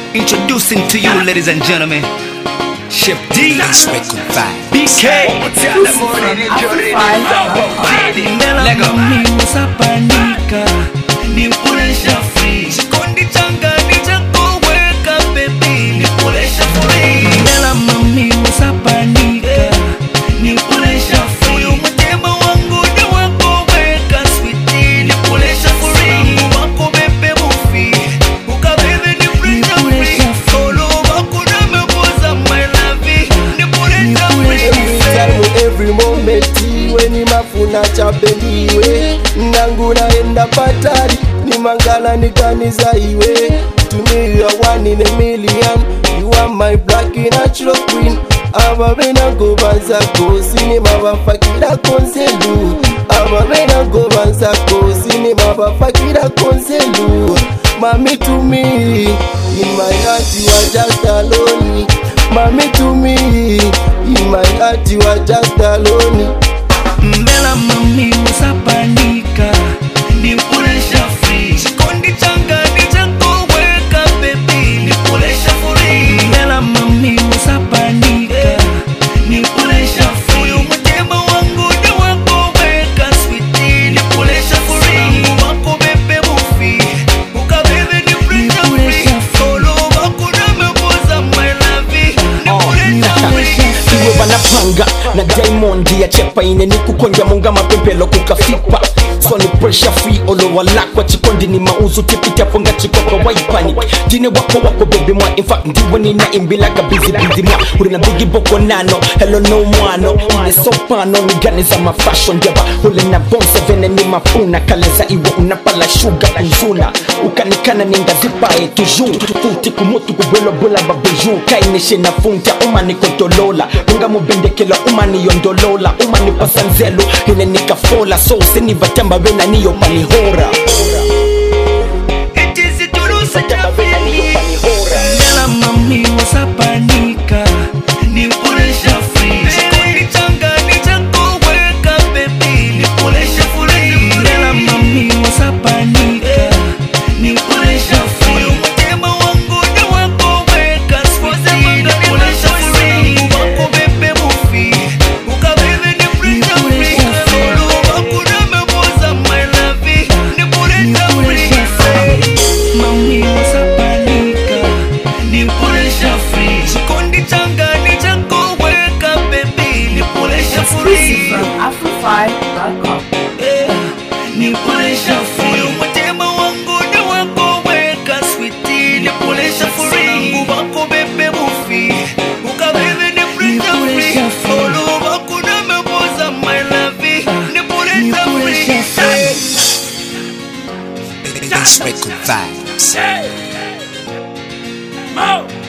Introducing to you, ladies and gentlemen, Chef D, BK, Lego. Mimi usapanika ni kulesha free. Sikundi changa ni chako weka baby, ni kulesha free. Mela mami usapanika ni kulesha free. Uyu mtema wangu ni wako weka sweetie, ni kulesha free. Wako bebe mufi, ukabebe ni kulesha free. Solo wako na mepoza my love, ni kulesha free. Every moment when mafuna chabendiwe nangu naenda patari ni mangala ni kanisa iwe. To me you are one in a million, you are my black natural queen. Ababena go banza ko sinema bafakira konselu. Ababena go banza ko sinema bafakira konselu. Mami to me, in my heart you are just alone. Mami to me, in my heart you are just alone. Mela mami usapanika ni kulesha free. Sikundi changa ni chako weka baby, ni kulesha free. Mela mami usapanika ni kulesha free. Uyu mtema wangu ni wako weka sweetie, ni kulesha free. Wako bebe mufi, ukabebe ni kulesha free. Solo wako na mepoza my love, ni kulesha free. Iwe wanapanga na Diamond ya chepa ine ni kukonja munga mapempelo kukafipa. So ni pressure free olo walakwa chikondi ni mauzu tipita ponga chikoko waipani. Dine wako baby mwa in fact ndiwe ni na imbi like a busy mwa. Uri na bigi boko nano hello no mwano. Ine sopano ni gani za mafashion jaba. Ule na bonse vene ni mafuna kaleza iwe unapala sugar kuzuna. Ukanikana ninga zipae toujours. Tuti kumutu kubwelo bula babeju. Kainishe na funta umani kontolola. Unga mubendekela umani yondolola. Umani pasanzelu ine nikafola. So sini batamba wena niyo panihora. It is it to lose a Mela mami usapanika ni kulesha free. Sikundi changa ni chako weka baby, ni kulesha free. Mela mami usapanika ni kulesha free. Uyu mtema wangu ni wako weka sweetie, ni kulesha free. Wako bebe mufi, ukabebe ni kulesha free. Solo wako na mepoza my love, ni kulesha free. Mami usapanika ni kulesha free. Sikundi changa ni chako weka baby, ni kulesha free. Afro5.com. Ni kulesha free. Uyu mtema wangu ni wako weka sweetie, ni kulesha free. Wako bebe mufi, ukabebe ni kulesha free. Solo wako na mepoza my love, ni kulesha free. Bass Record Vibes. Mo.